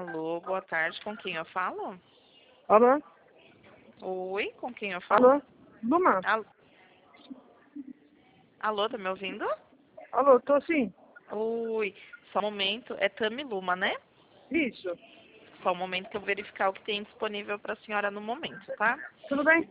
Alô, boa tarde. Com quem eu falo? Alô? Oi, com quem eu falo? Alô? Luma? Alô, alô, tá me ouvindo? Alô, tô sim. Oi, só um momento. É Tami Luma, né? Isso. Só um momento que eu verificar o que tem disponível para a senhora no momento, tá? Tudo bem?